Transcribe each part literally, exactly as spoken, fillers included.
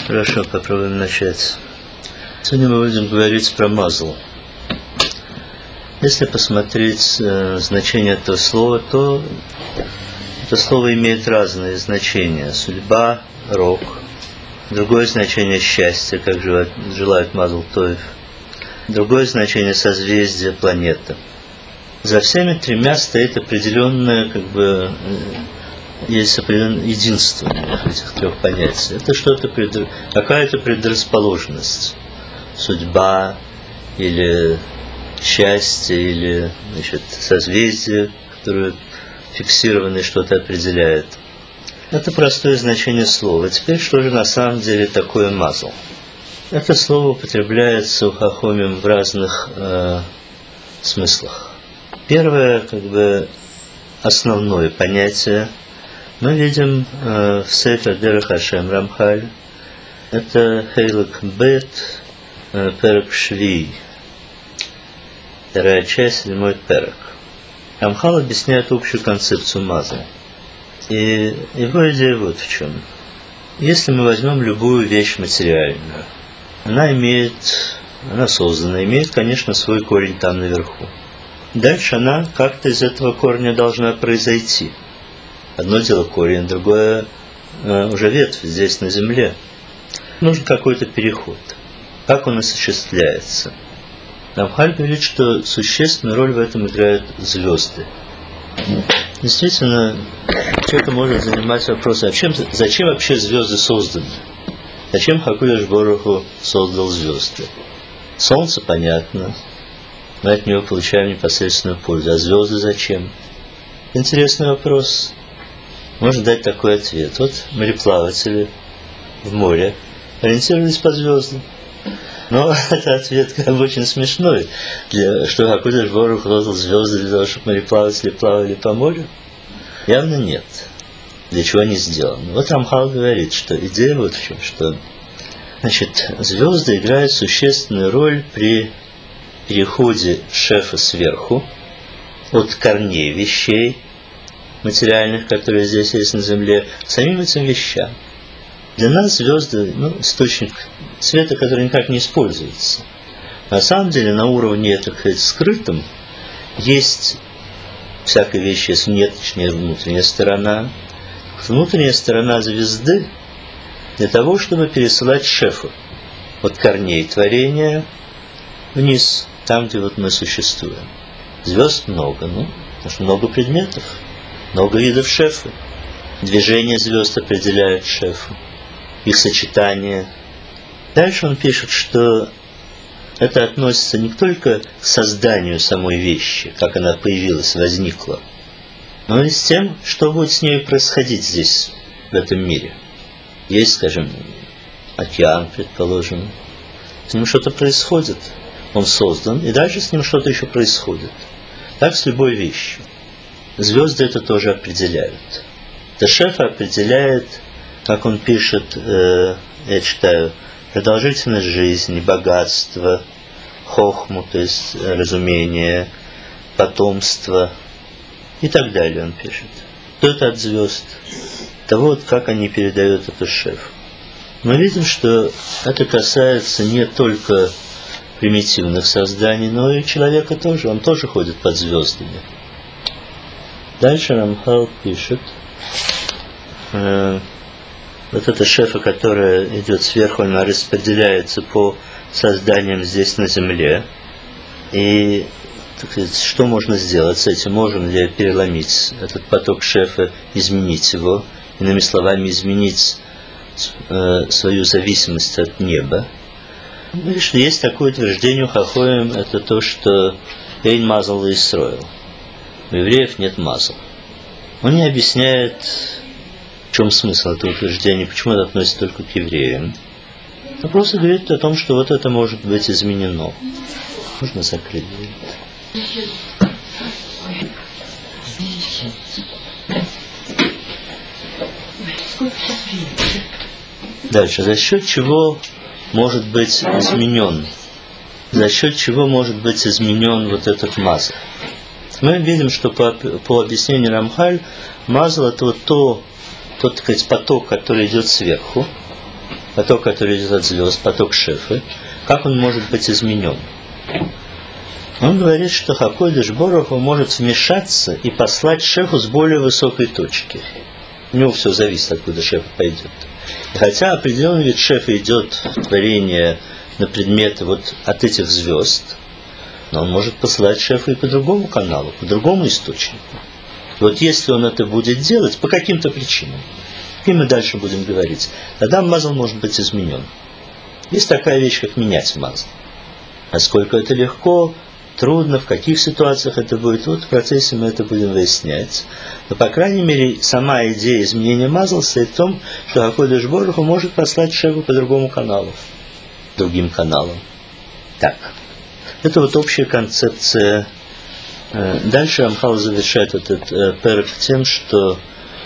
Хорошо, попробуем начать. Сегодня мы будем говорить про мазл. Если посмотреть э, значение этого слова, то это слово имеет разные значения. Судьба, рок. Другое значение счастье, как желают, желают мазл тоев. Другое значение созвездие, планета. За всеми тремя стоит определенное, как бы, есть определенное единство этих трех понятий. Это что-то, какая-то предрасположенность. Судьба или счастье, или, значит, созвездие, которое фиксированное что-то определяет. Это простое значение слова. Теперь, что же на самом деле такое мазл? Это слово употребляется у хахомим в разных э, смыслах. Первое, как бы, основное понятие мы видим э, в Сефер Дерех Ашем Рамхаль. Это Хейлек Бет э, Перек Шви. Вторая часть, седьмой перек. Рамхал объясняет общую концепцию мазла. И его идея вот в чем. Если мы возьмем любую вещь материальную, она имеет, она создана, имеет, конечно, свой корень там наверху. Дальше она как-то из этого корня должна произойти. Одно дело корень, другое э, уже ветвь здесь на земле. Нужен какой-то переход. Как он осуществляется? Рамхаль говорит, что существенную роль в этом играют звезды. Действительно, человек может занимать вопросом, зачем, зачем вообще звезды созданы? Зачем Хакодеш Борух Ху создал звезды? Солнце, понятно, мы от него получаем непосредственную пользу. А звезды зачем? Интересный вопрос. Можно дать такой ответ. Вот мореплаватели в море ориентировались по звездам. Но это ответ как бы очень смешной. Для, что Хакодеш Борух Ху создал звезды для того, чтобы мореплаватели плавали по морю? Явно нет. Для чего они сделаны? Вот Рамхал говорит, что идея вот в чем, что, значит, звезды играют существенную роль при переходе шефа сверху от корней вещей материальных, которые здесь есть на Земле, к самим этим вещам. Для нас звезды, ну, источник света, который никак не используется. На самом деле, на уровне, так сказать, скрытом, есть всякой вещи, есть внешняя и внутренняя сторона. Внутренняя сторона звезды для того, чтобы пересылать шефу от корней творения вниз, там, где вот мы существуем. Звезд много, ну, потому что много предметов, много видов шефа. Движение звезд определяет шефу, их сочетание. Дальше он пишет, что это относится не только к созданию самой вещи, как она появилась, возникла, но и с тем, что будет с ней происходить здесь, в этом мире. Есть, скажем, океан, предположим, с ним что-то происходит, он создан, и дальше с ним что-то еще происходит. Так с любой вещью. Звезды это тоже определяют. Тешефа определяет, как он пишет, э, я читаю, продолжительность жизни, богатство, хохму, то есть разумение, потомство и так далее он пишет. Что это от звезд? Того, вот, как они передают эту шефу. Мы видим, что это касается не только примитивных созданий, но и человека тоже. Он тоже ходит под звездами. Дальше Рамхал пишет, э, вот эта шефа, которая идет сверху, она распределяется по созданиям здесь на земле. И, так сказать, что можно сделать с этим? Можем ли переломить этот поток шефа, изменить его, иными словами, изменить э, свою зависимость от неба? Ну, и что есть такое утверждение у хахоим, это то, что «Эйн мазал Исроэл». У евреев нет мазал. Он не объясняет, в чем смысл этого утверждения, почему это относится только к евреям. Он просто говорит о том, что вот это может быть изменено. Можно закрыть дверь. Дальше. За счет чего может быть изменен? За счет чего может быть изменен вот этот мазл? Мы видим, что по, по объяснению Рамхаль, мазл это вот то, тот, так сказать, поток, который идет сверху, поток, который идет от звезд, поток Шефы, как он может быть изменен? Он говорит, что Хакодеш Боруху может вмешаться и послать Шефу с более высокой точки. У него все зависит, откуда Шефа пойдет. И хотя определенный вид Шефа идет в творение на предметы вот от этих звезд, но он может посылать Шефа и по другому каналу, по другому источнику. И вот если он это будет делать по каким-то причинам, и мы дальше будем говорить, тогда мазал может быть изменен. Есть такая вещь, как менять мазал. Насколько это легко, трудно, в каких ситуациях это будет, вот в процессе мы это будем выяснять. Но, по крайней мере, сама идея изменения мазал состоит в том, что Хакодеш Боруху может послать Шефу по другому каналу, другим каналам. Так, это вот общая концепция. Дальше Рамхал завершает этот перек тем, что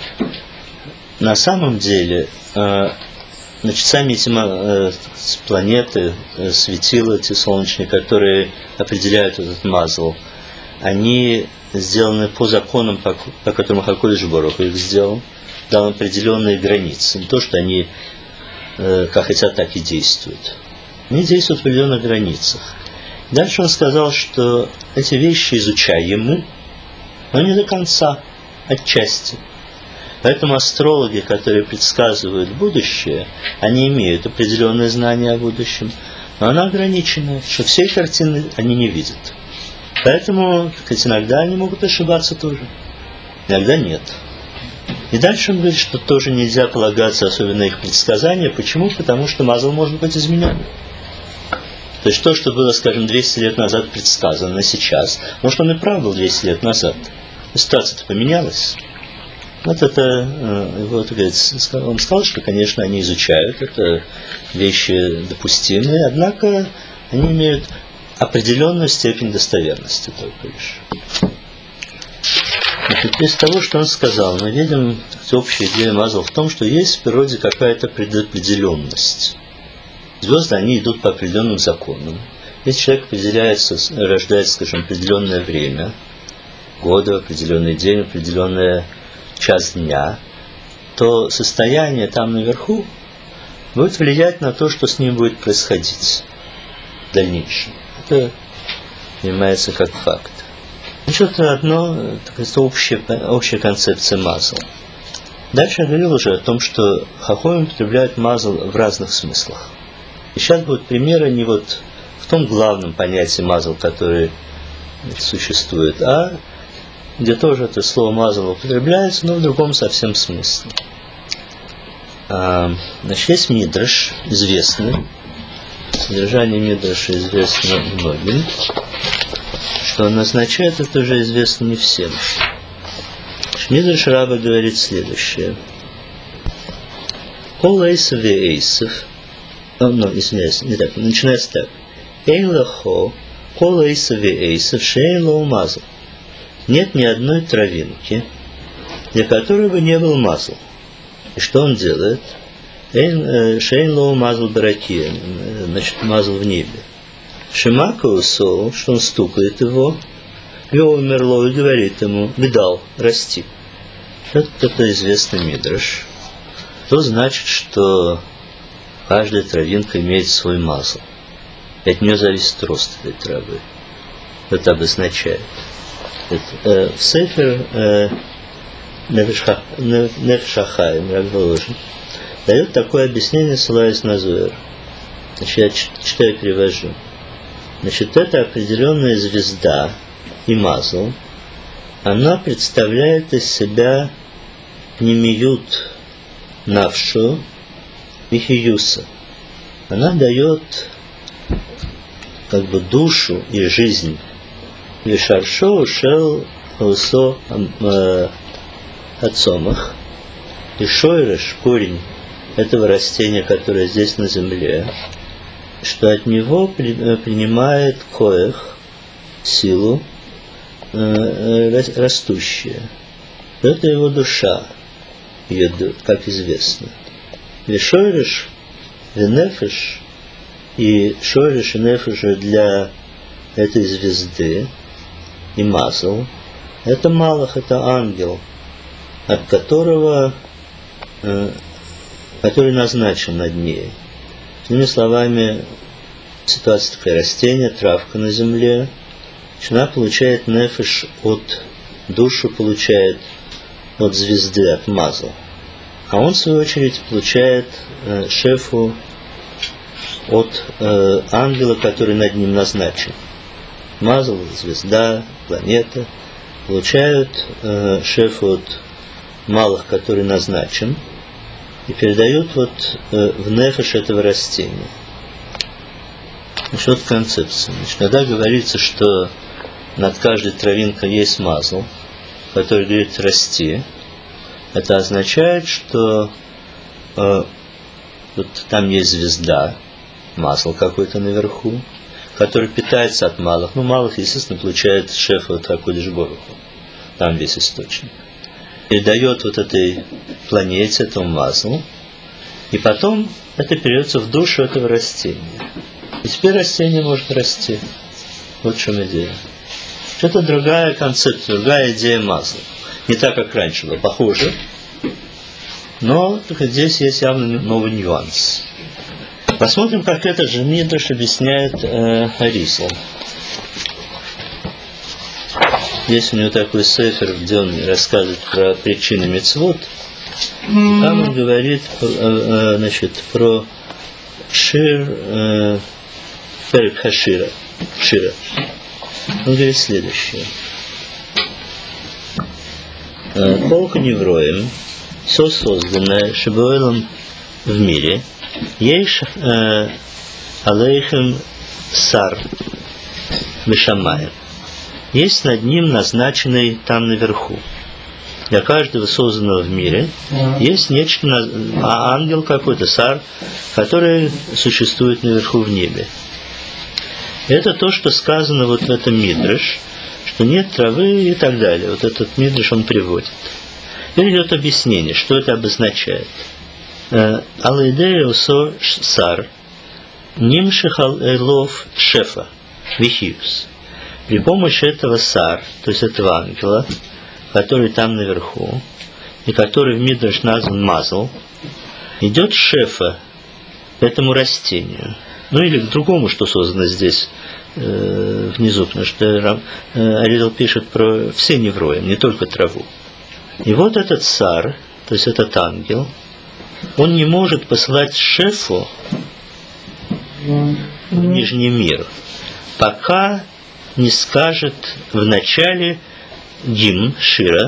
на самом деле, значит, сами эти планеты, светила эти солнечные, которые определяют этот мазал, они сделаны по законам, по, по которым Хакодеш Боруху их сделал, дал определенные границы. Не то, что они как хотят, так и действуют. Они действуют в определенных границах. Дальше он сказал, что эти вещи изучаемы, но не до конца, отчасти. Поэтому астрологи, которые предсказывают будущее, они имеют определенные знания о будущем, но она ограничена, что всей картины они не видят. Поэтому, так сказать, иногда они могут ошибаться тоже, иногда нет. И дальше он говорит, что тоже нельзя полагаться особенно на их предсказания. Почему? Потому что мазал может быть изменен. То есть то, что было, скажем, двести лет назад предсказано сейчас, может, он и прав был двести лет назад. Ситуация-то поменялась. Вот это, вот, он сказал, что, конечно, они изучают, это вещи допустимые, однако они имеют определенную степень достоверности только лишь. Значит, из того, что он сказал, мы видим, общая идея мазал в том, что есть в природе какая-то предопределенность. Звезды, они идут по определенным законам. Если человек определяется, рождается, скажем, в определенное время года, определенный день, определенный час дня, то состояние там наверху будет влиять на то, что с ним будет происходить в дальнейшем. Это понимается как факт. Значит, это одно, это общая, общая концепция мазал. Дальше я говорил уже о том, что хахомим употребляют мазал в разных смыслах. И сейчас будут примеры не вот в том главном понятии мазал, которое существует, а где тоже это слово мазал употребляется, но в другом совсем смысле. А, значит, есть мидраш, известный, содержание мидраша известно многим, что он означает, это уже известно не всем. Мидраш Раба говорит следующее. Кол эйсов и эйсов, ну, извиняюсь, не так, начинается так. Эйн лахо, кол эйсов и эйсов, шейн лоу мазал. Нет ни одной травинки, для которой бы не был мазал. И что он делает? Шейн лоу мазал бараки, значит, мазал в небе. Шимака усол, что он стукает его, Вео умерло и говорит ему, видал, расти. Это, это известный мидраш. То значит, что каждая травинка имеет свой мазал. И от нее зависит рост этой травы. Это обозначает. Это, э, в Сефер э, Нефеш ха-Хаим Рагволожин дает такое объяснение, ссылаясь на Зоэр. Значит, я читаю и перевожу. Значит, это определенная звезда и мазал, она представляет из себя пнемиют навшу вихиюса. Она дает как бы душу и жизнь вишаршо шел усо ацомах и шойреш, корень этого растения, которое здесь на земле, что от него принимает коэх, силу растущая. Это его душа, ее, как известно. Вишойреш, венефеш, и шойреш и нефеш для этой звезды, и мазал, это малах, это ангел, от которого который назначен над ней. Иными словами, ситуация такая: растение, травка на земле, она получает нефеш от, душу получает от звезды, от мазла. А он, в свою очередь, получает э, шефу от э, ангела, который над ним назначен. Мазл, звезда, планета получают э, шефу от малых, который назначен, и передают вот э, в нефеш этого растения. Значит, вот концепция. Значит, когда говорится, что над каждой травинкой есть мазл, который говорит «расти», это означает, что э, вот там есть звезда, масло какое-то наверху, который питается от малых. Ну, малых, естественно, получает шеф вот Акодеш Борух Ху. Там весь источник. Передает вот этой планете, этому маслу, и потом это передается в душу этого растения. И теперь растение может расти. Вот в чем идея. Это другая концепция, другая идея масла. Не так, как раньше было, похоже. Но только здесь есть явно новый нюанс. Посмотрим, как этот же Мидраш объясняет э, Аризал. Здесь у него такой сефер, где он рассказывает про причины мицвот. И там он говорит э, э, значит, про Шир, э, Перек Хашира. Шира. Он говорит следующее. Колка невроем, все созданное Шибуэлом в мире, есть э, алейхем сар мишамаем. Есть над ним назначенный там наверху. Для каждого созданного в мире есть нечто, а ангел какой-то, сар, который существует наверху в небе. Это то, что сказано вот в этом мидраш, что нет травы и так далее. Вот этот мидраш он приводит. Теперь идет объяснение, что это обозначает. Алейдея усо сар нимшихал элов шефа вихиус. При помощи этого сар, то есть этого ангела, который там наверху, и который в мидраш назван мазл, идет шефа к этому растению. Ну или к другому, что создано здесь э, внизу, потому что э, Аризал пишет про все неврои, не только траву. И вот этот сар, то есть этот ангел, он не может посылать шефу в нижний мир, пока не скажет в начале гимн Шира,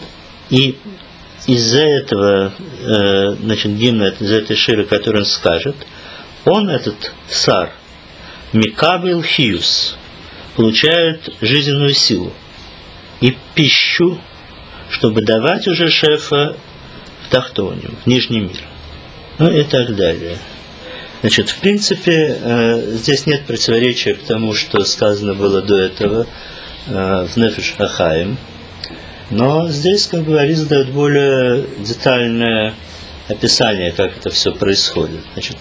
и из-за этого, э, значит, гимна, из-за этой Ширы, который он скажет, он, этот сар, Микабел Хиюс, получает жизненную силу и пищу, чтобы давать уже шефа в Тахтониум, в Нижний мир. Ну и так далее. Значит, в принципе, здесь нет противоречия к тому, что сказано было до этого в Нефеш Ахаим. Но здесь, как бы, Аризал дает более детальное описание, как это все происходит. Значит,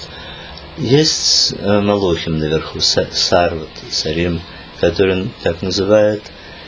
есть Малохим наверху, Сар, вот, Сарим, который он так называет.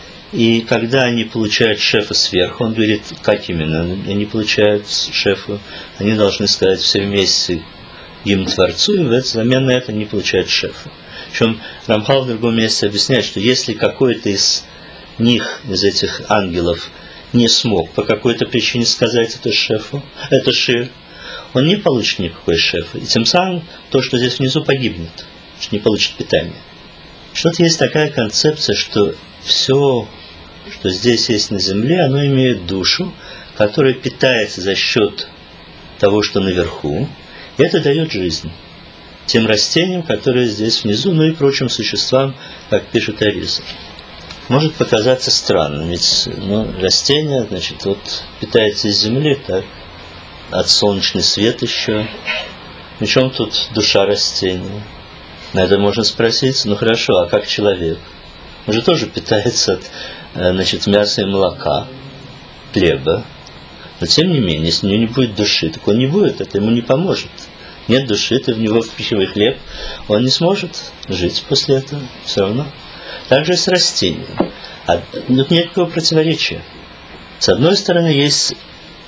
И когда они получают шефа сверху, он говорит, как именно они получают шефа, они должны сказать все вместе гимн Творцу, и взамен на это они получают шефа. Причем Рамхал в другом месте объясняет, что если какой-то из них, из этих ангелов, не смог по какой-то причине сказать это шефу, это шир, он не получит никакой шефа. И тем самым то, что здесь внизу, погибнет, что не получит питания. Что-то есть такая концепция, что все, что здесь есть на земле, оно имеет душу, которая питается за счет того, что наверху, и это дает жизнь тем растениям, которые здесь внизу, ну и прочим существам, как пишет Аризал. Может показаться странным, ведь ну, растение, значит, вот питается из земли, так, от солнечный свет еще. Причем тут душа растения? На это можно спросить, ну хорошо, а как человек? Он же тоже питается от, значит, мяса и молока, хлеба. Но тем не менее, если у него не будет души, так он не будет, это ему не поможет. Нет души, ты в него впихивай хлеб, он не сможет жить после этого все равно. Так же и с растением. А тут нет никакого противоречия. С одной стороны, есть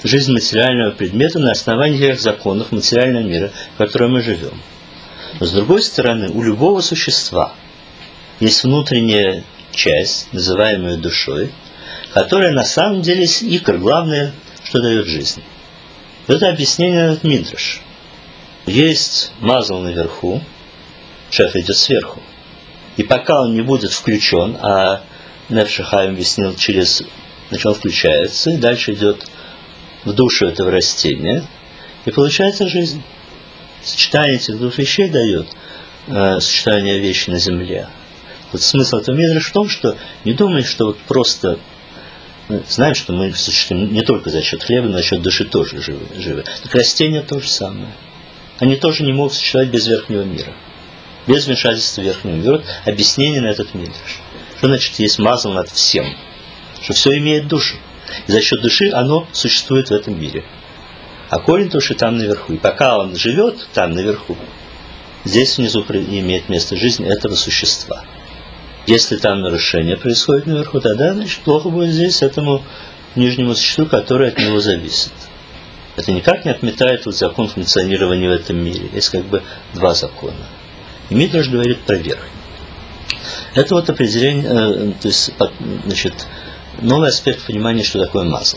жизнь материального предмета на основании тех законов материального мира, в котором мы живем. Но с другой стороны, у любого существа есть внутренняя часть, называемая душой, которая на самом деле есть икр, главное, что дает жизнь. Это объяснение от Мидраш. Есть мазал наверху, шеф идет сверху. И пока он не будет включен, а Нефеш ха-Хаим объяснил, через, значит, он включается, и дальше идет в душу этого растения, и получается жизнь. Сочетание этих двух вещей дает э, сочетание вещей на земле. Вот смысл этого Мидраша в том, что не думай, что вот просто мы знаем, что мы существуем не только за счет хлеба, но за счет души тоже живы. живы. Так растения то же самое. Они тоже не могут существовать без верхнего мира. Без вмешательства верхнего мира. Вот объяснение на этот Мидраш. Что значит есть мазал над всем? Что все имеет душу. И за счет души оно существует в этом мире. А корень души там наверху. И пока он живет там наверху, здесь внизу имеет место жизнь этого существа. Если там нарушение происходит наверху, тогда, значит, плохо будет здесь этому нижнему существу, которое от него зависит. Это никак не отметает вот закон функционирования в этом мире. Есть как бы два закона. И Мидраш говорит про верхний. Это вот определение, э, то есть, значит, новый аспект понимания, что такое мазал.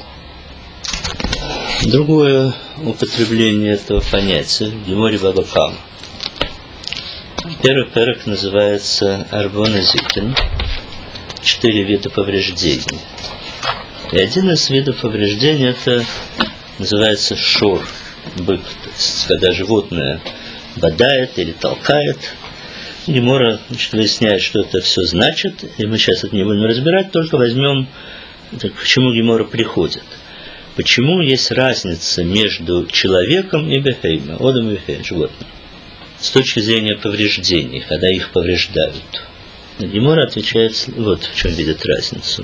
Другое употребление этого понятия в Геморе Баба Кама. Первый перек называется Арбона Зикин. Четыре вида повреждений. И один из видов повреждений это называется шор, бык. То есть, когда животное бодает или толкает. Гемора, значит, выясняет, что это все значит. И мы сейчас это не будем разбирать, только возьмем, так, к чему Гемора приходит. Почему есть разница между человеком и бехейма, одом и бехейм, животным, с точки зрения повреждений, когда их повреждают. Гемора отвечает, вот в чем видит разницу.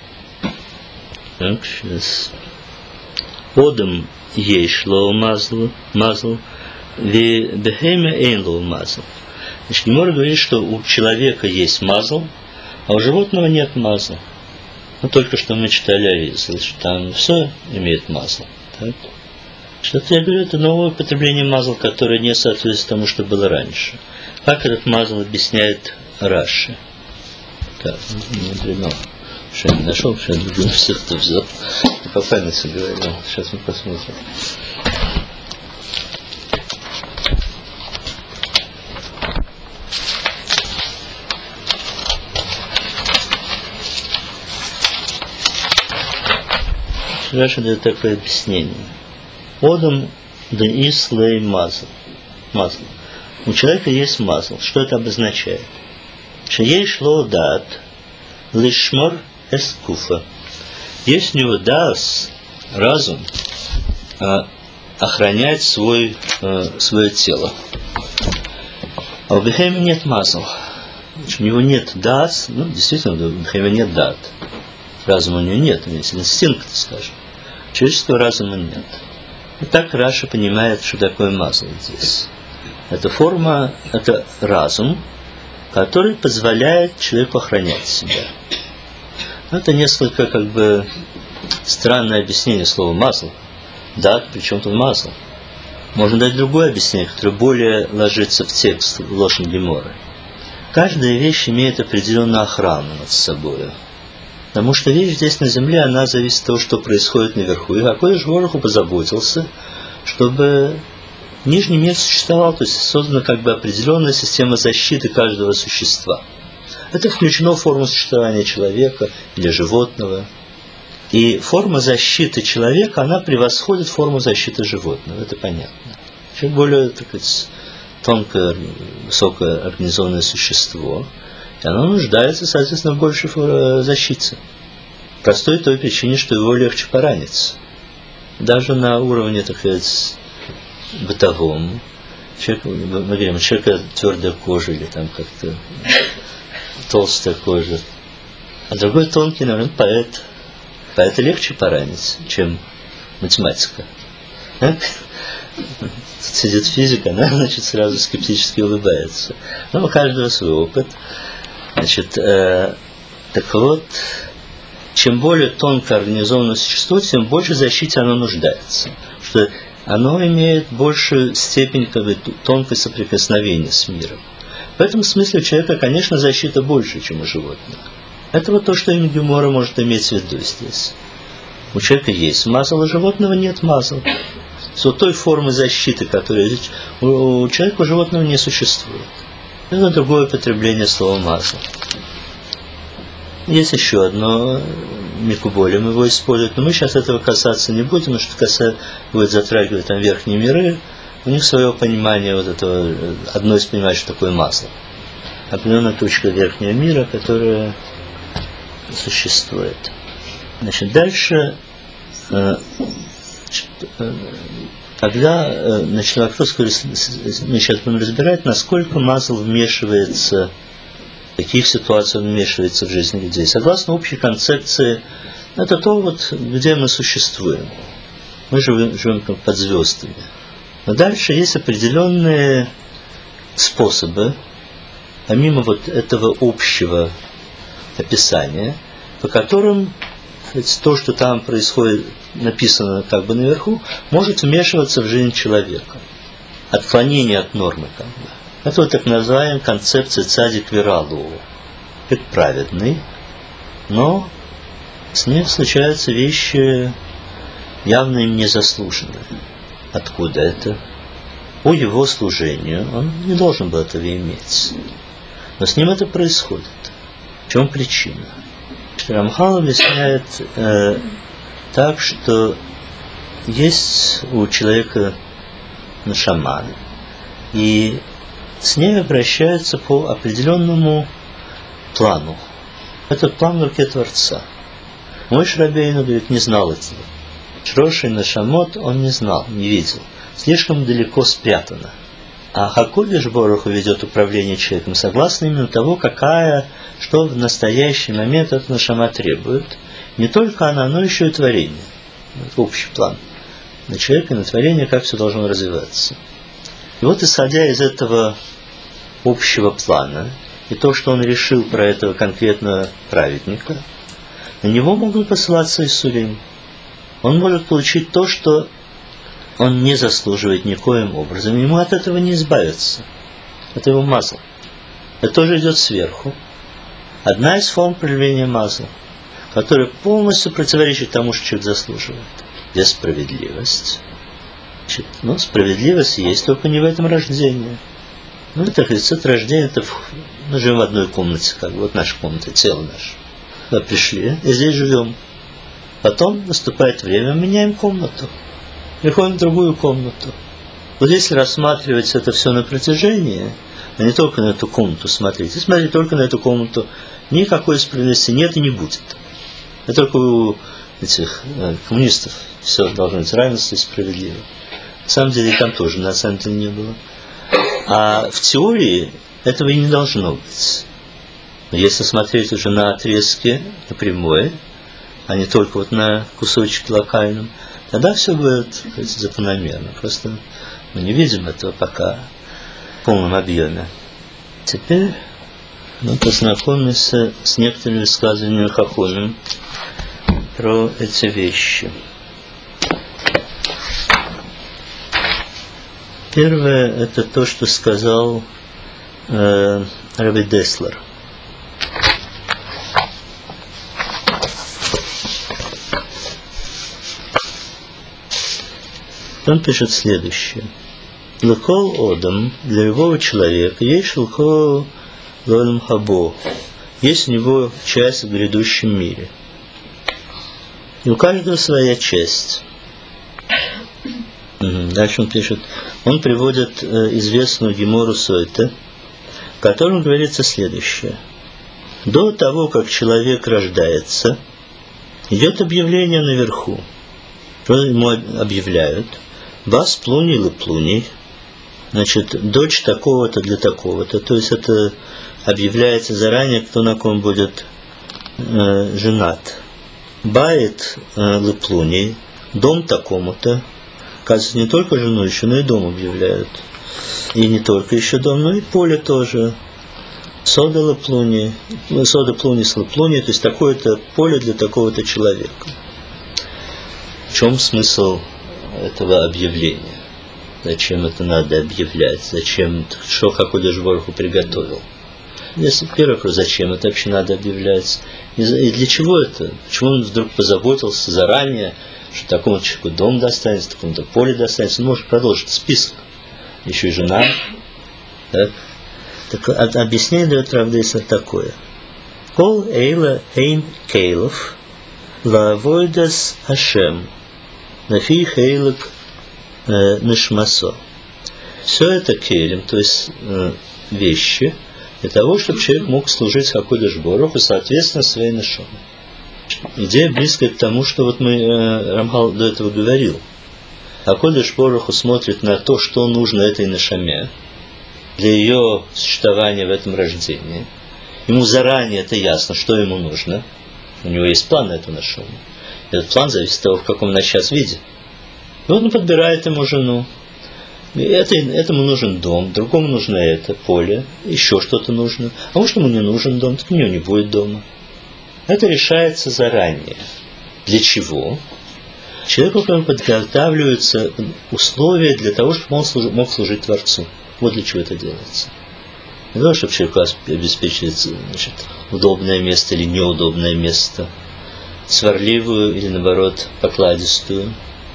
Так, сейчас. Одом ейш лоу мазл, мазл, ви бехейма эйн лоу мазл. Значит, Гемора говорит, что у человека есть мазл, а у животного нет мазла. Ну, только что мы читали Аризал, что там все имеет мазл. Так? Что-то я говорю, это новое употребление мазл, которое не соответствует тому, что было раньше. Как этот мазл объясняет Раши? Так, не придумал. Что я не нашел, что я другим всех-то взял. И по памяти говорил. Сейчас мы посмотрим. Раши дает такое объяснение. Одам да ислей мазл. Мазл. У человека есть мазл. Что это обозначает? Что ей шло дат лишмор эскуфа. Есть у него дас, разум, охранять свой, свое тело. А у бехейма нет мазл. У него нет дас, ну, действительно, у бехейма нет дат. Разума у него нет, у него есть инстинкт, скажем. Человеческого разума нет. И так Раши понимает, что такое мазл здесь. Это форма, это разум, который позволяет человеку охранять себя. Это несколько как бы странное объяснение слова мазл. Да, причем тут мазл. Можно дать другое объяснение, которое более ложится в текст в лошадь Геморы. Каждая вещь имеет определенную охрану над собой. Потому что вещь здесь на земле, она зависит от того, что происходит наверху. И Акодеш Барух Ху позаботился, чтобы нижний мир существовал, то есть создана как бы определенная система защиты каждого существа. Это включено в форму существования человека или животного. И форма защиты человека, она превосходит форму защиты животного, это понятно. Чем более, так сказать, тонкое, высокое организованное существо, и оно нуждается, соответственно, в большей защите. Простой той причине, что его легче пораниться. Даже на уровне, так сказать, бытовом. Человек, мы говорим, у человека твердая кожа или там как-то толстая кожа. А другой тонкий, наверное, поэт. Поэта легче поранить, чем математика. Так? Сидит физик, она, значит, сразу скептически улыбается. Но у каждого свой опыт. Значит, э, так вот, чем более тонко организованное существо, тем больше защите оно нуждается. Что оно имеет большую степень как бы, тонкого соприкосновения с миром. В этом смысле у человека, конечно, защита больше, чем у животных. Это вот то, что имя Гемора может иметь в виду здесь. У человека есть мазал, а у животного нет мазал. Вот той формы защиты, которая у человека, у животного не существует. Это другое употребление слова мазал. Есть еще одно микуболем его используют, но мы сейчас этого касаться не будем, потому что касается, будет затрагивать там верхние миры. У них свое понимание вот этого, одно из пониманий, что такое масло. Определенная точка верхнего мира, которая существует. Значит, дальше, когда значит, вопрос, мы сейчас будем разбирать, насколько мазл вмешивается, в каких ситуациях он вмешивается в жизнь людей. Согласно общей концепции, это то, вот, где мы существуем. Мы живем, живем под звездами. Но дальше есть определенные способы, помимо вот этого общего описания, по которым то, что там происходит, написано как бы наверху, может вмешиваться в жизнь человека. Отклонение от нормы. Как бы. Это вот так называемая концепция цадик виралу. Это праведный, но с ним случаются вещи явно им незаслуженные. Откуда это? По его служению он не должен был этого иметь. Но с ним это происходит. В чем причина? Рамхал объясняет э, так, что есть у человека нашама, и с ней обращаются по определенному плану. Этот план в руке Творца. Мойше Рабейну, говорит, не знал этого. Шроши нашамот он не знал, не видел. Слишком далеко спрятано. А Хакодеш Боруху ведет управление человеком согласно именно того, какая, что в настоящий момент эта нашама требует. Не только она, но еще и творение. Это общий план. На человека, на творение, как все должно развиваться. И вот, исходя из этого общего плана, и то, что он решил про этого конкретного праведника, на него могут посылаться иссурим. Он может получить то, что он не заслуживает никоим образом. Ему от этого не избавиться. Это его мазл. Это тоже идет сверху. Одна из форм проявления мазла, которая полностью противоречит тому, что человек заслуживает. Где справедливость? Значит, ну, справедливость есть, только не в этом рождении. Ну, это, это рождение, это мы живем в одной комнате, как бы, вот наша комната, тело наше. Мы пришли, и здесь живем. Потом наступает время, меняем комнату. Приходим в другую комнату. Вот если рассматривать это все на протяжении, а не только на эту комнату смотреть, если смотреть только на эту комнату, никакой справедливости нет и не будет. Это только у этих э, коммунистов все должно быть равенство и справедливо. На самом деле там тоже на самом деле не было. А в теории этого и не должно быть. Но если смотреть уже на отрезки, на прямое, а не только вот на кусочки локальном, тогда все будет, сказать, закономерно. Просто мы не видим этого пока в полном объеме. Теперь мы познакомимся с некоторыми высказываниями Хахоним про эти вещи. Первое – это то, что сказал э, Раби Деслер. Он пишет следующее. Лыкол одам, для любого человека, есть лыкол лолем хабо, есть у него часть в грядущем мире. И у каждого своя часть. Дальше он пишет. Он приводит известную Гемору Сойта, в котором говорится следующее. До того, как человек рождается, идет объявление наверху. Что ему объявляют? Вас плуни или плуни. Значит, дочь такого-то для такого-то. То есть это объявляется заранее, кто на ком будет э, женат. Бает э, лыплуни, дом такому-то. Кажется, не только жену еще, но и дом объявляют. И не только еще дом, но и поле тоже. Содала плуни, сода плуни слаплуни, то есть такое-то поле для такого-то человека. В чем смысл этого объявления? Зачем это надо объявлять? Зачем, что Хакодеш Барух Ху приготовил? Если, во-первых, зачем это вообще надо объявлять? И для чего это? Почему он вдруг позаботился заранее, что такому человеку дом достанется, такому-то поле достанется? Он может продолжить список. Еще и жена. Так, так объяснение дает Равдейсер такое. Кол эйла эйн кейлов лавойдас ашем нафи хейлок нишмасо. Все это кейлем, то есть вещи, для того, чтобы человек мог служить Хакодеш Барух Ху соответственно своей нишаме. Идея близкая к тому, что вот мы, э, Рамхал до этого говорил. Хакодеш Барух Ху смотрит на то, что нужно этой нишаме для ее существования в этом рождении. Ему заранее это ясно, что ему нужно. У него есть план на эту нишаму. Этот план зависит от того, в каком она сейчас виде. И вот он подбирает ему жену. Это, этому нужен дом, другому нужно это поле, еще что-то нужно. А может, ему не нужен дом, так у него не будет дома. Это решается заранее. Для чего? Человеку подготавливаются условия для того, чтобы он служ, мог служить Творцу. Вот для чего это делается. Не для того, чтобы человеку обеспечить, значит, удобное место или неудобное место, сварливую или, наоборот, покладистую,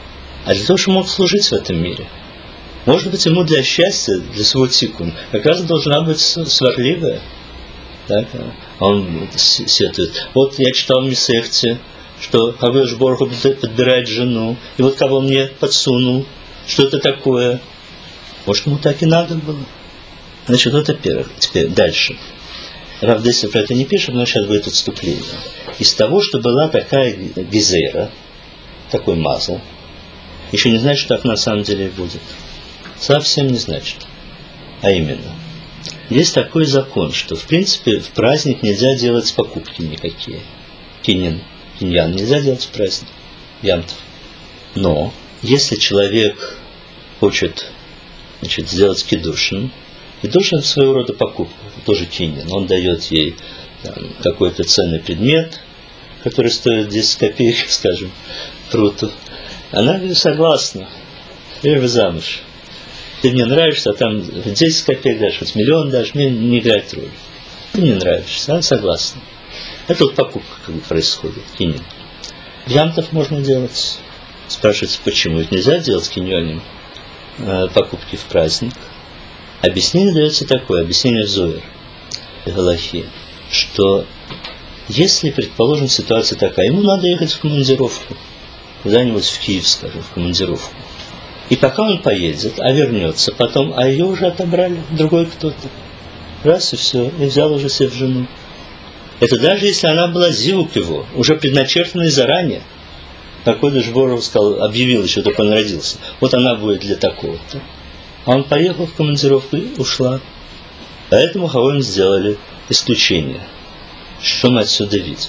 а для того, чтобы мог служить в этом мире. Может быть, ему для счастья, для своего тикуна, как раз должна быть сварливая. Так? А он сетует. Вот я читал в Месехте, что Хакодеш Барух Ху подбирает жену, и вот кого мне подсунул, что это такое. Может, ему так и надо было. Значит, вот это первое. Теперь дальше. Рав Десер про это не пишет, но сейчас будет отступление. Из того, что была такая гизера, такой мазл, еще не значит, что так на самом деле будет. Совсем не значит. А именно, есть такой закон, что в принципе в праздник нельзя делать покупки никакие. Кинин, киньян нельзя делать в праздник. Ямтов. Но если человек хочет, значит, сделать кидушин, кидушин своего рода покупка, тоже кинин. Он дает ей там, какой-то ценный предмет, который стоит десять копеек, скажем, пруту. Она говорит, согласна. Я же замуж. Ты мне нравишься, а там десять копеек дашь, хоть миллион дашь, мне не играет роль. Ты мне нравишься, она согласна. Это вот покупка как бы происходит, кинин. Ямтов можно делать. Спрашивается, почему? Ведь нельзя делать киньоним э, покупки в праздник. Объяснение дается такое, объяснение в Зоэр, в Галахе, что если, предположим, ситуация такая, ему надо ехать в командировку, куда-нибудь в Киев, скажем, в командировку. И пока он поедет, а вернется потом, а ее уже отобрали, другой кто-то. Раз и все, и взял уже себе в жену. Это даже если она была зивук его, уже предначертанной заранее. Хакодеш Барух Ху сказал, объявил еще, только он родился. Вот она будет для такого-то. А он поехал в командировку и ушла. Поэтому Хавоим сделали исключение. Что мы отсюда видим?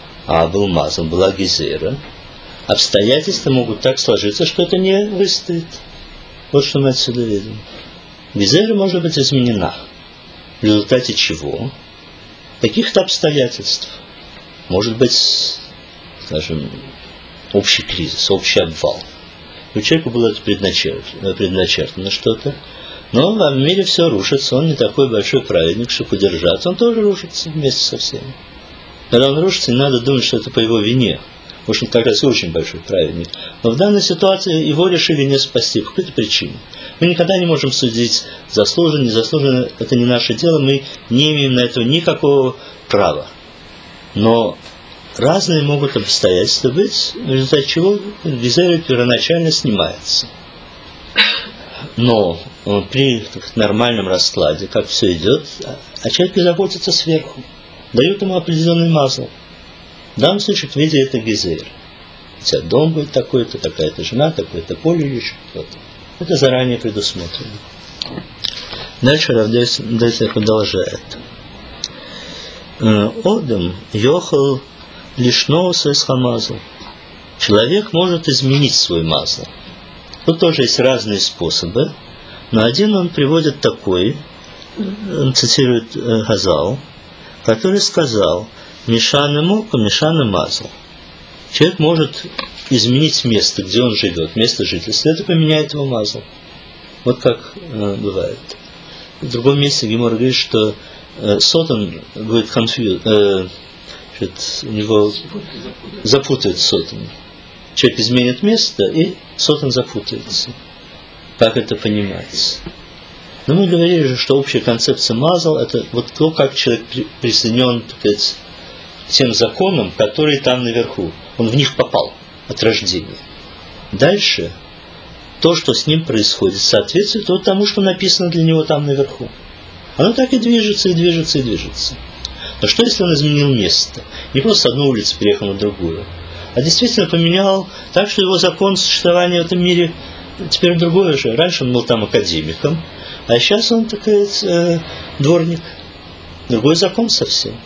А был мазан, была гизера. Обстоятельства могут так сложиться, что это не выстоит. Вот что мы отсюда видим. Гизера может быть изменена. В результате чего? Каких-то обстоятельств. Может быть, скажем, общий кризис, общий обвал. У человека было предначертано, предначертано что-то, но в мире все рушится, он не такой большой праведник, чтобы удержаться, он тоже рушится вместе со всеми. Когда он рушится, не надо думать, что это по его вине. Может, он как раз очень большой праведник. Но в данной ситуации его решили не спасти по какой-то причине. Мы никогда не можем судить, заслуженно, незаслуженно, это не наше дело, мы не имеем на это никакого права. Но разные могут обстоятельства быть, в результате чего гизера первоначально снимается. Но при нормальном раскладе, как все идет, о человеке заботится сверху, дают ему определенный мазл. В данном случае в виде это гизер. У тебя дом будет такой-то, такая-то жена, такое-то поле или еще кто-то. Это заранее предусмотрено. Дальше Рав Десер продолжает. Одам йохал лишноуса из хамазл. Человек может изменить свой мазл. Тут тоже есть разные способы, но один он приводит такой, он цитирует э, Хазал, который сказал: «Мишана моку, мишана мазал». Человек может изменить место, где он живет, место жительства, это поменяет его мазал. Вот как э, бывает. В другом месте Гемора говорит, что э, сотан будет конфью, э, у него запутает сотан. Человек изменит место, и сотан запутается. Как это понимается? Но мы говорили же, что общая концепция мазал – это вот то, как человек присоединен, так сказать, к тем законам, которые там наверху. Он в них попал от рождения. Дальше то, что с ним происходит, соответствует тому, что написано для него там наверху. Оно так и движется, и движется, и движется. Но что, если он изменил место? Не просто с одной улицы переехал на другую, а действительно поменял так, что его закон существования в этом мире теперь другой уже. Раньше он был там академиком, а сейчас он, так сказать, э, дворник. Другой закон совсем.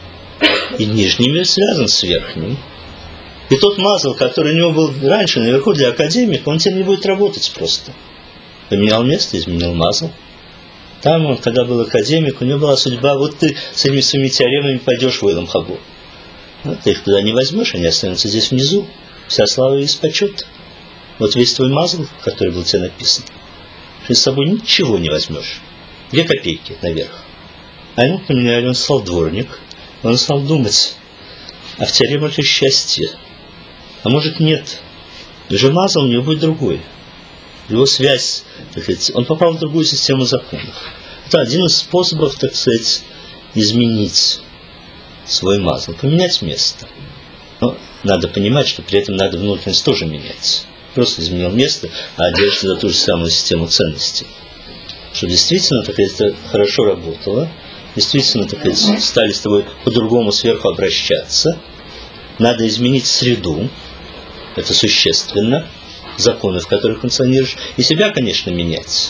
И нижний мир связан с верхним. И тот мазал, который у него был раньше наверху для академика, он теперь не будет работать просто. Поменял место, изменил мазал. Там он, когда был академик, у него была судьба: вот ты с этими своими теоремами пойдешь в Ойлам Хабу. Вот ты их туда не возьмешь, они останутся здесь внизу. Вся слава и весь почет. Вот весь твой мазал, который был тебе написан, ты с собой ничего не возьмешь. Две копейки наверх. А ему поменяли, он стал дворник, он стал думать, а в теоремах ли счастье? А может нет? Уже мазал у него будет другой. Его связь, так сказать, он попал в другую систему законов. Это один из способов, так сказать, изменить свой мазал, поменять место. Но надо понимать, что при этом надо внутренность тоже менять. Просто изменил место, а держишься за ту же самую систему ценностей. Что действительно, так сказать, это хорошо работало, действительно, так сказать, стали с тобой по-другому сверху обращаться. Надо изменить среду, это существенно, законы, в которых функционируешь, и себя, конечно, менять.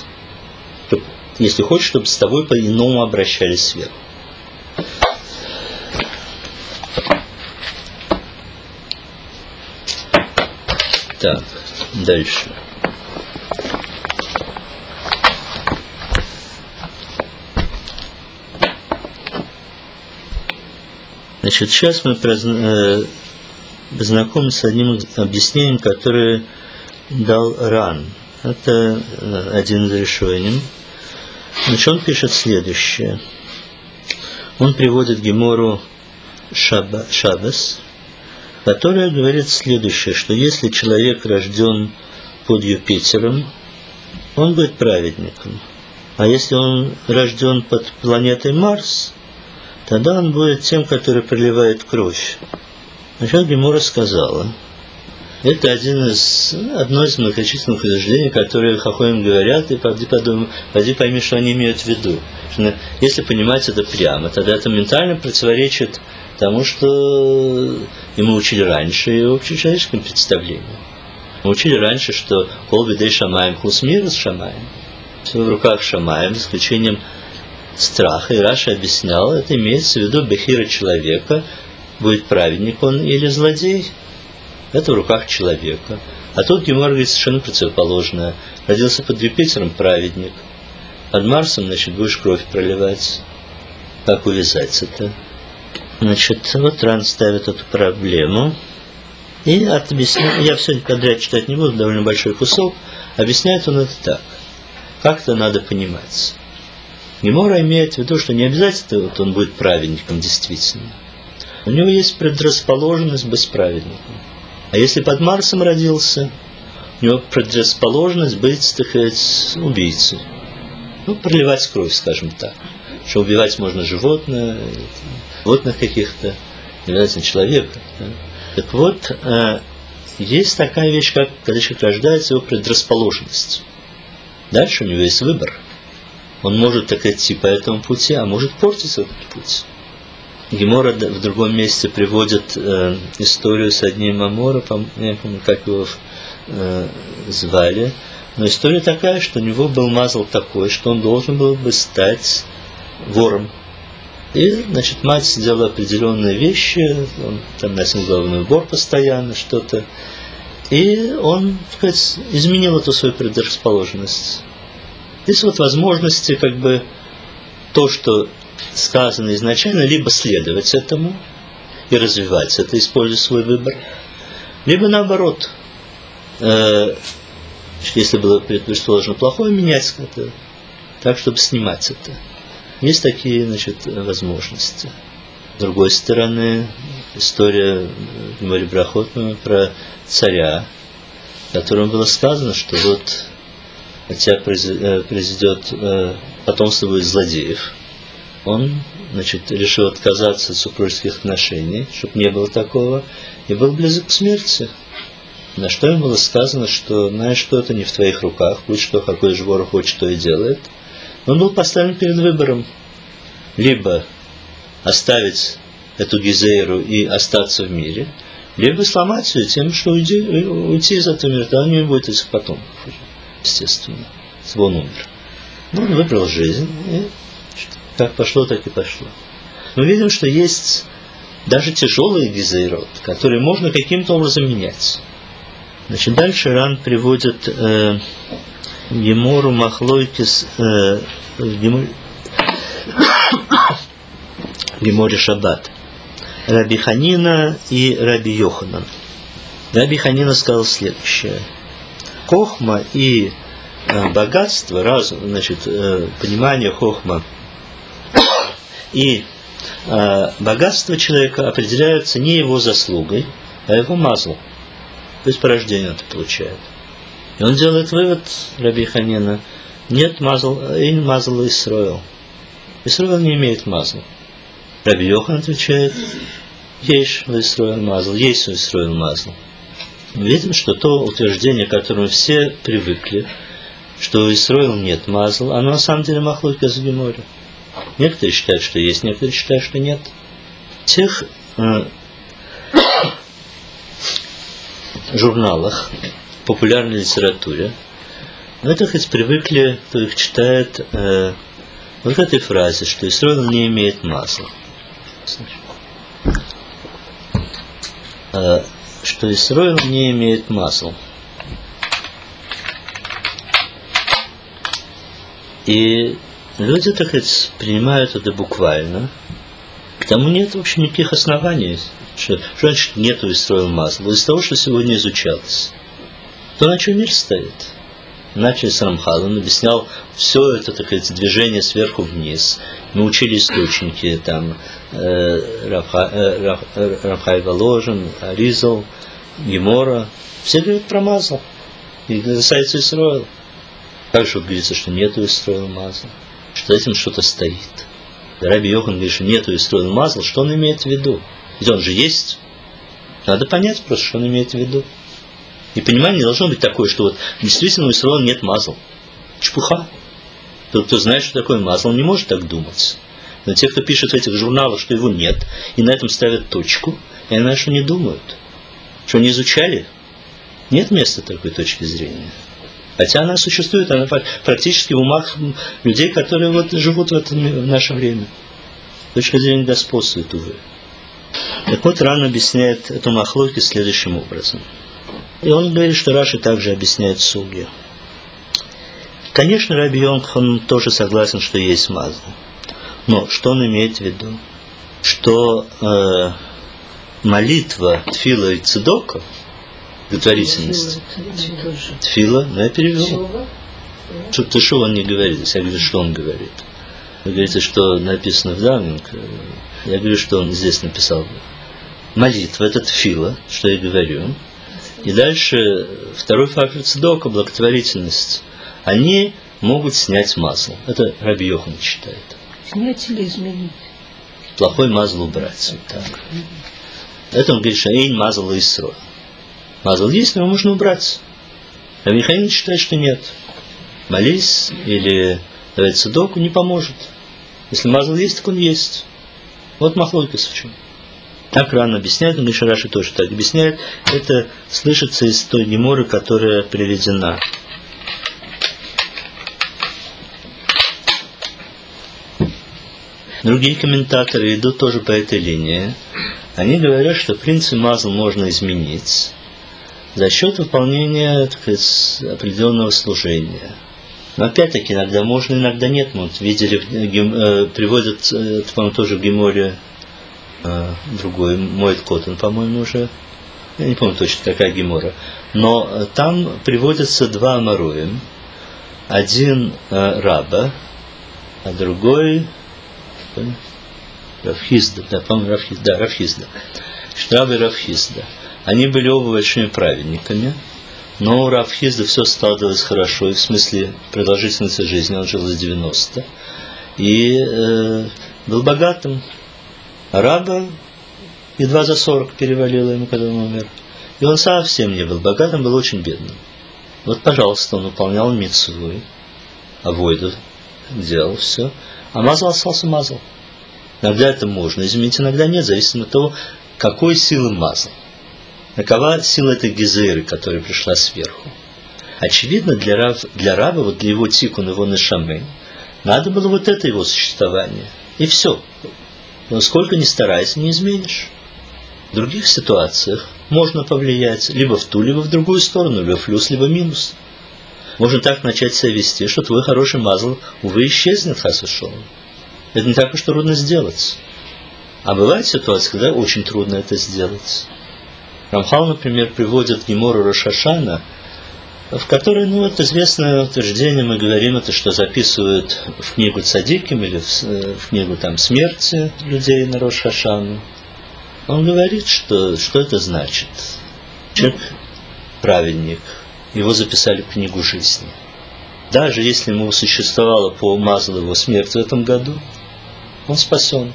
Если хочешь, чтобы с тобой по-иному обращались сверху. Так, дальше. Значит, сейчас мы познакомимся с одним объяснением, которое дал Ран. Это один из решений. Значит, он пишет следующее. Он приводит Гемору Шаба, Шабас, которая говорит следующее, что если человек рожден под Юпитером, он будет праведником. А если он рожден под планетой Марс, тогда он будет тем, который проливает кровь. Значит, Гемора сказала, это один из, одно из многочисленных утверждений, которые хахоим говорят, и поди, подумай, поди пойми, что они имеют в виду. Что, если понимать это прямо, тогда это ментально противоречит тому, что и мы учили раньше, и общечеловеческим представлением. Мы учили раньше, что кол бедей шамаем хус мир с шамаем. Все в руках шамаем, с исключением страха. И Раша объяснял, это имеется в виду бехира человека, будет праведник он или злодей. Это в руках человека. А тут Гемора говорит совершенно противоположное. Родился под Юпитером — праведник. Под Марсом, значит, будешь кровь проливать. Как увязать это? Значит, вот Ран ставит эту проблему. И объясняет, я все подряд читать не буду, довольно большой кусок. Объясняет он это так. Как это надо понимать? Гемора имеет в виду, что не обязательно вот он будет праведником действительно. У него есть предрасположенность быть праведником. А если под Марсом родился, у него предрасположенность быть, так сказать, убийцей. Ну, проливать кровь, скажем так. Что убивать можно животное, животных каких-то, не обязательно человека. Да? Так вот, есть такая вещь, как когда человек рождается, его предрасположенность. Дальше у него есть выбор. Он может так идти по этому пути, а может портить этот путь. Гемора в другом месте приводит э, историю с одним Амора, не помню, как его э, звали, но история такая, что у него был мазал такой, что он должен был бы стать вором. И, значит, мать сделала определенные вещи, он там носил головной убор постоянно, что-то, и он, так сказать, изменил эту свою предрасположенность. Здесь вот возможности, как бы, то, что сказано изначально, либо следовать этому и развивать это, используя свой выбор, либо наоборот, э, если было предположено плохое, менять это так, чтобы снимать это. Есть такие, значит, возможности. С другой стороны, история в Геморе Брахот про царя, которому было сказано, что вот от тебя произойдет потомство будет злодеев. Он, значит, решил отказаться от супружеских отношений, чтобы не было такого, и был близок к смерти. На что ему было сказано, что, знаешь, что это не в твоих руках, будь что, какой жбор хочет, то и делает. Он был поставлен перед выбором. Либо оставить эту гизейру и остаться в мире, либо сломать ее тем, что уйти, уйти из этого мира. Тогда у него будет этих потомков, естественно. Он умер. Но он выбрал жизнь, и как пошло, так и пошло. Мы видим, что есть даже тяжелые гизейрот, которые можно каким-то образом менять. Значит, дальше Ран приводит э, Гемору Махлойкис э, Гемор... Геморе Шаббат. Раби Ханина и Раби Йоханан. Раби Ханина сказал следующее. Хохма и э, богатство, разум, значит, э, понимание хохма и э, богатство человека определяются не его заслугой, а его мазлом. То есть по рождению он это получает. И он делает вывод, Раби Ханина, нет мазл, ин мазл Исроэл. Исроэл не имеет мазла. Раби Йохан отвечает, есть у Исроэл мазл, есть у Исроэл мазл. Мы видим, что то утверждение, к которому все привыкли, что у Исроэл нет мазл, оно на самом деле махлойка с Геморе. Некоторые считают, что есть, некоторые считают, что нет. В тех э, журналах, в популярной литературе, в этих ведь привыкли, кто их читает, э, вот к этой фразе, что Исроэл не имеет масла. Э, что Исроэл не имеет масла. И люди, так сказать, принимают это буквально. К тому нет вообще никаких оснований. Что, что значит нету Исроэл масла? Из того, что сегодня изучалось. То, на чем мир стоит. Начали с Рамхала, он объяснял все это, так сказать, движение сверху вниз. Мы учили источники, там, э, Рафха, э, Рафхай Воложин, Аризал, Гемора. Все говорят про мазл. И касается Исроэл. Как же говорится, что нету Исроэл масла? Что за этим что-то стоит. Раби Йохан говорит, что нету Исроэл масла. Что он имеет в виду? Ведь он же есть. Надо понять просто, что он имеет в виду. И понимание не должно быть такое, что вот действительно у Исроэля нет мазл. Чепуха. Тот, кто знает, что такое мазл, он не может так думать. Но те, кто пишет в этих журналах, что его нет, и на этом ставят точку, я знаю, что не думают. Что не изучали? Нет места такой точки зрения. Хотя она существует, она практически в умах людей, которые вот живут в, этом, в наше время. Точка зрения господствует, увы. Так вот, Ран объясняет эту махлойку следующим образом. И он говорит, что Раши также объясняет сугью. Конечно, Раби Йохан тоже согласен, что есть мазл. Но что он имеет в виду? Что э, молитва Тфила и Цедока, благотворительность, Тфила, ну я перевел. Что-то что он не говорит, я говорю, что он говорит. Вы говорите, что написано в Давнинг. Я говорю, что он здесь написал. Молитва, это Тфила, что я говорю. И дальше второй фактор Цедока, благотворительность. Они могут снять масло. Это Раби Йохан считает. Снять или изменить? Плохой мазл убрать. Вот так. Это он говорит, что эйн мазл и Исроэл. Мазл есть, но его можно убрать. Раби Йохан считает, что нет. Молись или давай Цедоку не поможет. Если мазл есть, так он есть. Вот махлойкас в чем. Так Ран объясняет, но еще Раши тоже так объясняет. Это слышится из той геморы, которая приведена. Другие комментаторы идут тоже по этой линии. Они говорят, что в принципе мазл можно изменить за счет выполнения, так сказать, определенного служения. Но опять-таки иногда можно, иногда нет. Мы вот видели, гем, э, приводят, э, по-моему, тоже в Геморе э, другой, Моэд Котан, по-моему, уже. Я не помню точно, какая Гемора. Но э, там приводятся два амароим. Один э, раба, а другой Равхизда, да, по-моему, Равхизда, да, Равхизда. Рав и Равхизда. Они были оба большими праведниками. Но у Равхизда все складывалось хорошо, и в смысле продолжительности жизни, он жил до девяноста, и э, был богатым. А раба едва за сорок перевалило ему, когда он умер. И он совсем не был богатым, был очень бедным. Вот, пожалуйста, он выполнял мицву, авойду делал все, а мазал остался мазал. Иногда это можно изменить, иногда нет, зависит от того, какой силы мазал. Какова сила этой гезеры, которая пришла сверху? Очевидно, для, рав, для раба, вот для его тикуна, его нешамы, надо было вот это его существование. И все. Но сколько ни старайся, не изменишь. В других ситуациях можно повлиять либо в ту, либо в другую сторону, либо в плюс, либо в минус. Можно так начать себя вести, что твой хороший мазл, увы, исчезнет, хасушон. Это не так уж трудно сделать. А бывают ситуации, когда очень трудно это сделать. Рамхал, например, приводит Гемору Рош ха-Шана, в которой, ну, вот известное утверждение, мы говорим это, что записывают в книгу Цадиким или в, в книгу там смерти людей на Рош ха-Шану. Он говорит, что, что это значит. Человек праведник, его записали в книгу жизни. Даже если ему существовало по мазлу его смерть в этом году, он спасен.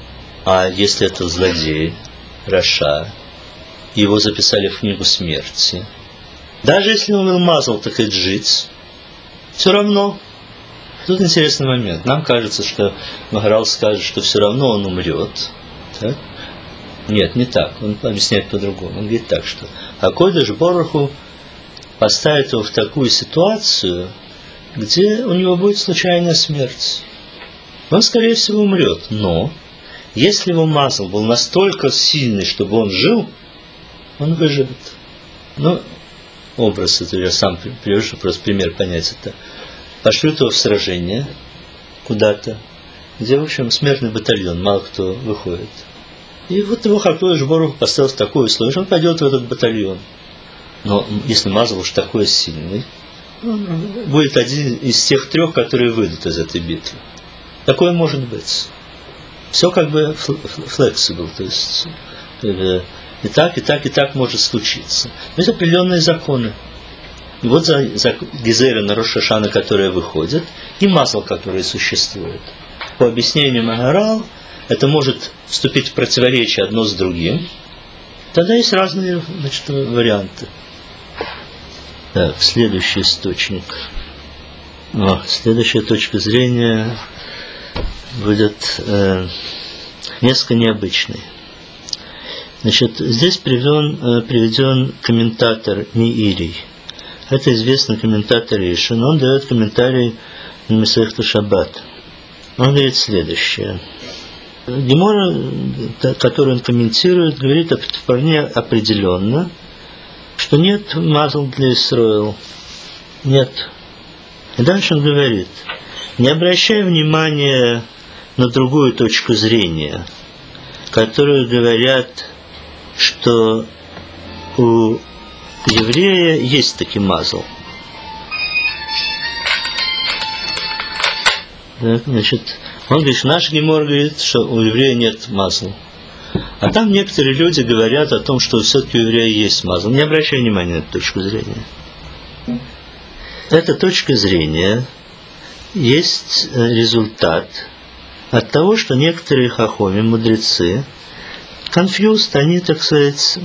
А если это злодей, Раша, его записали в книгу смерти. Даже если он был мазал, так и жить, все равно. Тут интересный момент. Нам кажется, что Магарал скажет, что все равно он умрет. Так? Нет, не так. Он объясняет по-другому. Он говорит так, что Акодеш Боруху поставит его в такую ситуацию, где у него будет случайная смерть. Он, скорее всего, умрет. Но если его мазал был настолько сильный, чтобы он жил, он выживет. Ну, образ, это я сам привожу, просто пример понять это. Пошлют его в сражение куда-то, где, в общем, смертный батальон, мало кто выходит. И вот его Акодеш Борух поставил в такое условие, что он пойдет в этот батальон. Но если мазал уж такой сильный, он будет один из тех трех, которые выйдут из этой битвы. Такое может быть. Все как бы flexible, то есть и так, и так, и так может случиться. Но есть определенные законы. И вот за, за гезера на Рош ха-Шана, которая выходит, и масл, который существует. По объяснению Магарал, это может вступить в противоречие одно с другим. Тогда есть разные, значит, варианты. Так, следующий источник. О, следующая точка зрения будет э, несколько необычной. Значит, здесь приведен, э, приведен комментатор Меирий. Это известный комментатор Ишин. Он дает комментарий на Месехту Шаббат. Он говорит следующее. Гемора, которую он комментирует, говорит вполне определенно, что нет мазл для Исроэл. Нет. И дальше он говорит, не обращай внимания на другую точку зрения, которые говорят, что у еврея есть таки мазл. Так, значит, он говорит, наш Гемор говорит, что у еврея нет мазла. А там некоторые люди говорят о том, что все-таки у еврея есть мазл. Не обращай внимания на эту точку зрения. Эта точка зрения есть результат от того, что некоторые хахоми, мудрецы, confused, они, так сказать,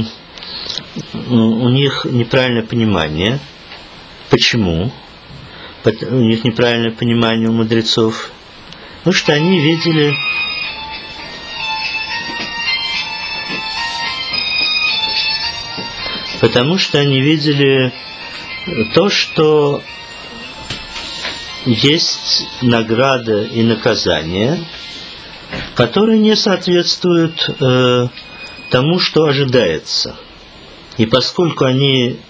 у них неправильное понимание. Почему? У них неправильное понимание у мудрецов. Потому что они видели потому что они видели то, что есть награда и наказание, которые не соответствуют э, тому, что ожидается. И поскольку они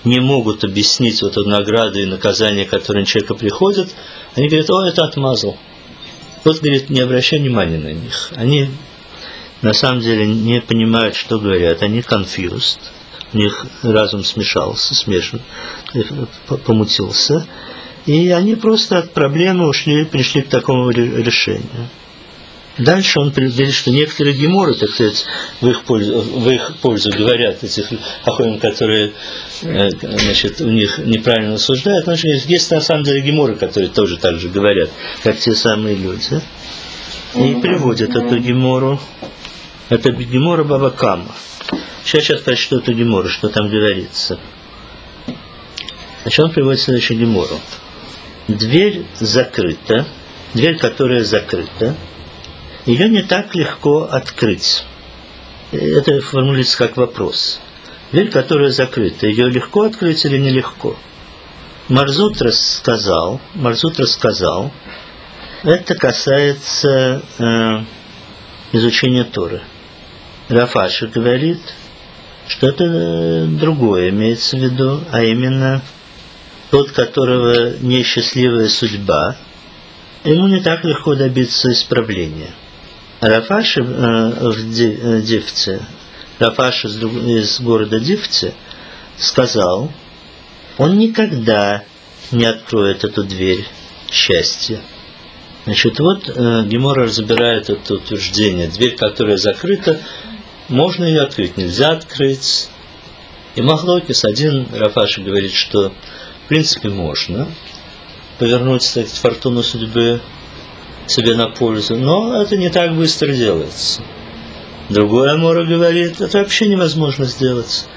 не могут объяснить вот эту награду и наказание, которые на человека приходят, они говорят: о, это отмазал. Вот, говорит, не обращай внимания на них. Они на самом деле не понимают, что говорят. Они confused. У них разум смешался, смешан, помутился. И они просто от проблемы ушли, пришли к такому решению. Дальше он говорит, что некоторые геморы, так сказать, в их пользу, в их пользу говорят, этих ахоим, которые, значит, у них неправильно осуждают. Но есть на самом деле геморы, которые тоже так же говорят, как те самые люди. И приводят эту гемору. Это гемора Баба Кама. Сейчас, сейчас прочту эту гемору, что там говорится. Значит, он приводит следующую гемору. Дверь закрыта, дверь, которая закрыта, ее не так легко открыть. Это формулируется как вопрос. Дверь, которая закрыта, ее легко открыть или нелегко? Марзутра сказал, Марзутра сказал, это касается э, изучения Торы. Рав Аши говорит, что это другое имеется в виду, а именно тот, которого несчастливая судьба, ему не так легко добиться исправления. Рав Аши э, в Дифте, Рав Аши из, из города Дифте сказал, он никогда не откроет эту дверь счастья. Значит, вот э, Гемора разбирает это утверждение. Дверь, которая закрыта, можно ее открыть, нельзя открыть. И Махлокис, один Рав Аши говорит, что в принципе можно повернуть, кстати, фортуну судьбы себе на пользу, но это не так быстро делается. Другой Амора говорит, это вообще невозможно сделать.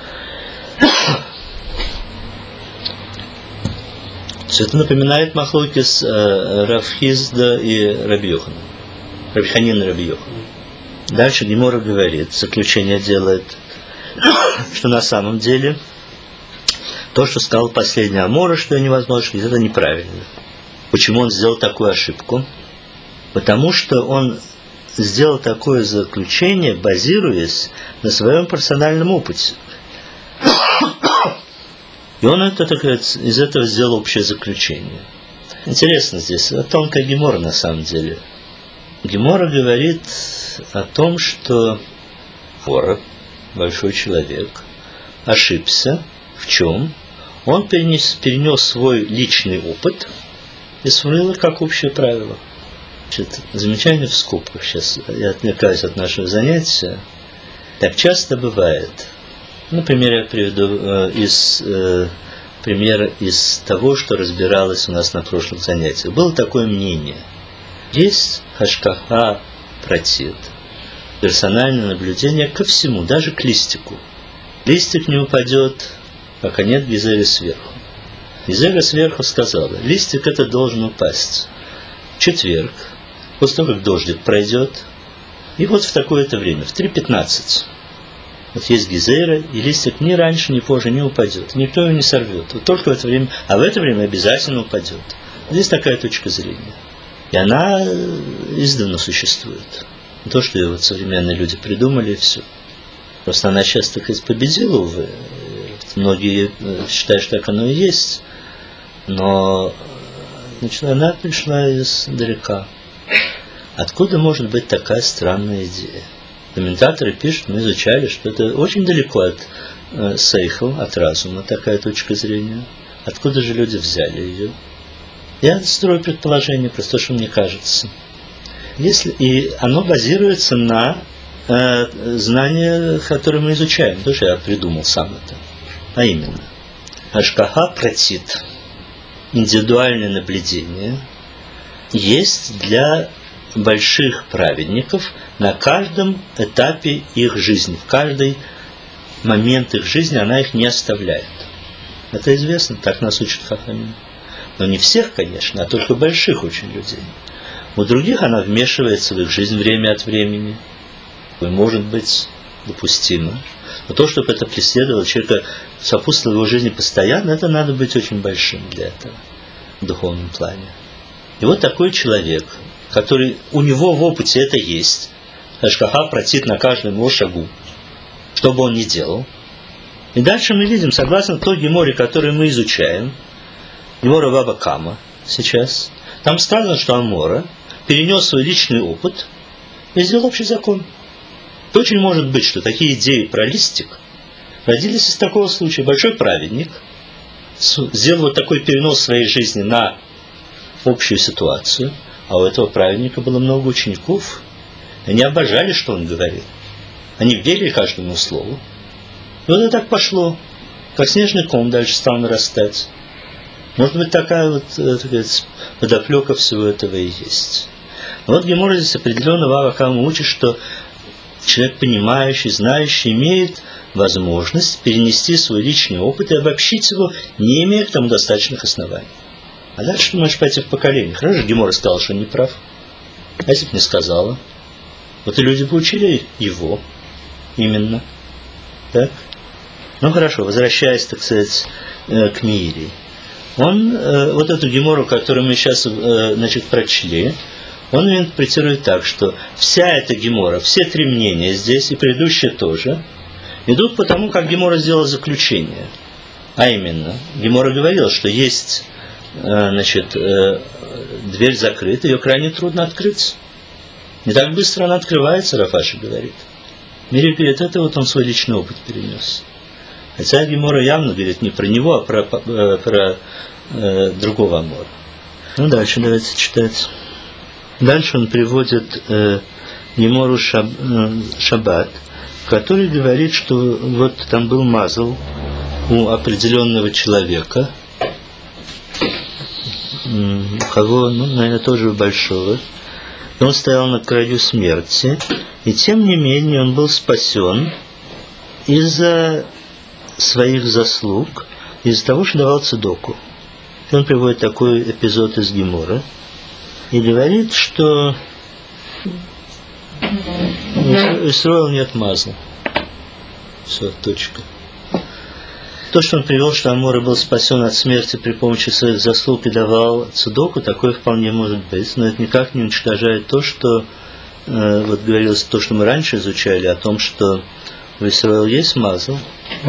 Это напоминает Махлокис э, Рав Хизда и Раби Йохана, Раби Ханин и Раби Йохана. Дальше Гемора говорит, заключение делает, что на самом деле то, что сказал последний Амора, что невозможно, это неправильно. Почему он сделал такую ошибку? Потому что он сделал такое заключение, базируясь на своем персональном опыте. И он это, так сказать, из этого сделал общее заключение. Интересно здесь, тонкая Гемора на самом деле. Гемора говорит о том, что Ора, большой человек, ошибся. В чем? Он перенес, перенес свой личный опыт и сформулировал как общее правило. Значит, замечание в скобках. Сейчас я отвлекаюсь от нашего занятия. Так часто бывает. Например, я приведу э, из э, примера из того, что разбиралось у нас на прошлых занятиях. Было такое мнение. Есть хашкаха пратит, персональное наблюдение ко всему, даже к листику. Листик не упадет, пока нет гизели сверху. Гизеля сверху сказала, листик это должен упасть в четверг, после того, как дождик пройдет, и вот в такое-то время, в три пятнадцать. Вот есть гизера, и листик ни раньше, ни позже не упадет. Никто его не сорвет. Вот только в это время, а в это время обязательно упадет. Здесь такая точка зрения. И она издавна существует. Не то, что ее вот современные люди придумали, и все. Просто она сейчас, так сказать, победила, увы. Многие считают, что так оно и есть. Но значит, она пришла издалека. Откуда может быть такая странная идея? Комментаторы пишут, мы изучали, что это очень далеко от э, сейхл, от разума, такая точка зрения. Откуда же люди взяли ее? Я строю предположение, просто то, что мне кажется. Если, и оно базируется на э, знании, которые мы изучаем. Тоже я придумал сам это. А именно, ашкаха пратит, индивидуальное наблюдение, есть для больших праведников на каждом этапе их жизни, в каждый момент их жизни она их не оставляет. Это известно, так нас учат хахамим. Но не всех, конечно, а только больших очень людей. У других она вмешивается в их жизнь время от времени. И может быть допустимо. Но то, чтобы это преследовало человека, сопутствовало его жизни постоянно, это надо быть очень большим для этого в духовном плане. И вот такой человек, который у него в опыте это есть, ашкаха пратит на каждом его шагу, что бы он ни делал, И дальше мы видим, согласно той геморе, которую мы изучаем, гемора Баба Кама сейчас, там сказано, что Амора перенес свой личный опыт и сделал общий закон. То очень может быть, что такие идеи про листик родились из такого случая. Большой праведник сделал вот такой перенос своей жизни на общую ситуацию, а у этого праведника было много учеников. Они обожали, что он говорил. Они верили каждому слову. И вот это так пошло, как снежный ком дальше стал нарастать. Может быть, такая вот, так сказать, подоплека всего этого и есть. Но вот Гемора здесь определенно Бава Кама учит, что человек, понимающий, знающий, имеет возможность перенести свой личный опыт и обобщить его, не имея к тому достаточных оснований. А дальше ты можешь пойти в поколение. Хорошо, Гемора сказала, что он не прав. А если бы не сказала? Вот и люди поучили его именно. Так? Ну хорошо, возвращаясь, так сказать, к Миирии. Он, вот эту гемору, которую мы сейчас, значит, прочли, он интерпретирует так, что вся эта гемора, все три мнения здесь, и предыдущие тоже, идут по тому, как гемора сделала заключение. А именно, гемора говорила, что есть, значит, дверь закрыта, ее крайне трудно открыть. Не так быстро она открывается, Рафаши говорит. Мири говорит, это вот он свой личный опыт перенес. Хотя гемора явно говорит не про него, а про, про, про э, другого Амора. Ну, дальше давайте читать. Дальше он приводит э, гемору Шаб, э, Шаббат, который говорит, что вот там был мазл у определенного человека, у кого, ну, наверное, тоже у большого. И он стоял на краю смерти, и тем не менее он был спасен из-за своих заслуг, из-за того, что давал цедоку. И он приводит такой эпизод из Гемора и говорит, что Исроил не отмазал. Все, точка. То, что он привел, что Амора был спасен от смерти при помощи своих заслуг и давал цедоку, такое вполне может быть, но это никак не уничтожает то, что э, вот говорилось, то, что мы раньше изучали, о том, что у Исроил есть мазл.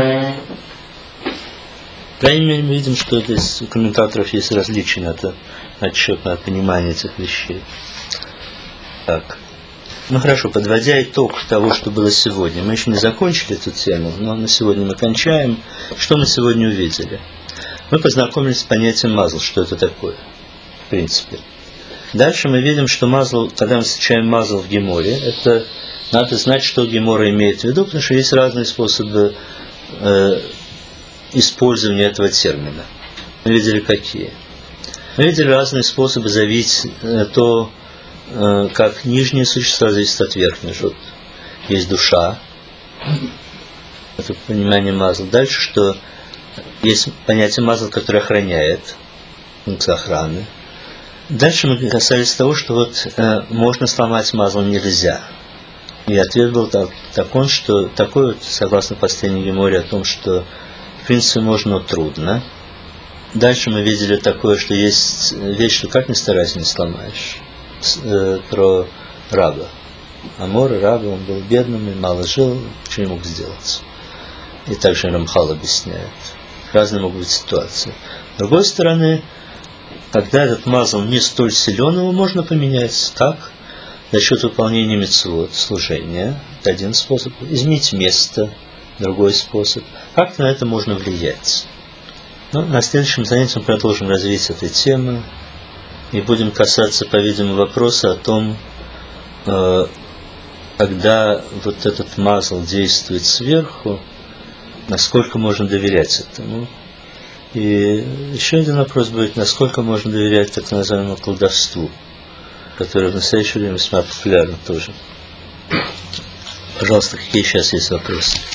По крайней мере, мы видим, что здесь у комментаторов есть различия на это, отчет на понимание этих вещей. Так. Ну хорошо, подводя итог того, что было сегодня, мы еще не закончили эту тему, но на сегодня мы кончаем. Что мы сегодня увидели? Мы познакомились с понятием мазл, что это такое, в принципе. Дальше мы видим, что мазл, когда мы встречаем мазл в Геморе, это надо знать, что Гемора имеет в виду, потому что есть разные способы э, использования этого термина. Мы видели какие. Мы видели разные способы заявить э, то, как нижние существа зависят от верхних. Вот есть душа, это понимание мазл. Дальше, что есть понятие мазл, которое охраняет, функция охраны. Дальше мы касались того, что вот э, можно сломать мазл нельзя. И ответ был так, такой, что такой вот, согласно последней Геморе, о том, что в принципе можно, но трудно. Дальше мы видели такое, что есть вещь, что как ни старайся, не сломаешь. Про раба. Амор, раба, он был бедным и мало жил, что не мог сделать. И также Рамхал объясняет. Разные могут быть ситуации. С другой стороны, когда этот мазл не столь силен, его можно поменять. Как? За счет выполнения мицвот, служения. Это один способ. Изменить место. Другой способ. Как на это можно влиять? Ну, на следующем занятии мы продолжим развитие этой темы. И будем касаться, по-видимому, вопроса о том, э, когда вот этот мазл действует сверху, насколько можно доверять этому. И еще один вопрос будет, насколько можно доверять так называемому колдовству, которое в настоящее время весьма популярно тоже. Пожалуйста, какие сейчас есть вопросы?